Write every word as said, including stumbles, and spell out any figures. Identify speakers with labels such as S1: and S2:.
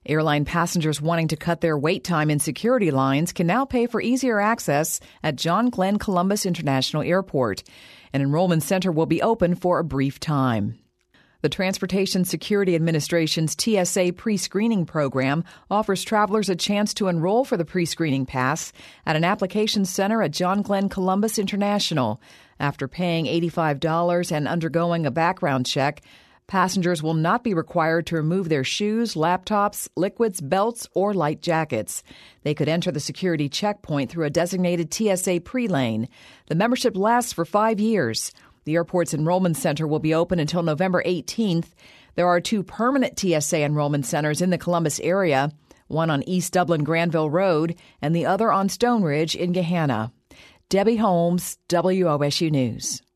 S1: Airline passengers wanting to cut their wait time in security lines can now pay for easier access at John Glenn Columbus International Airport. An enrollment center will be open for a brief time. The Transportation Security Administration's T S A pre-screening program offers travelers a chance to enroll for the pre-screening pass at an application center at John Glenn Columbus International. After paying eighty-five dollars and undergoing a background check, passengers will not be required to remove their shoes, laptops, liquids, belts, or light jackets. They could enter the security checkpoint through a designated T S A pre-lane. The membership lasts for five years. The airport's enrollment center will be open until November eighteenth. There are two permanent T S A enrollment centers in the Columbus area, one on East Dublin Granville Road and the other on Stone Ridge in Gahanna. Debbie Holmes, W O S U News.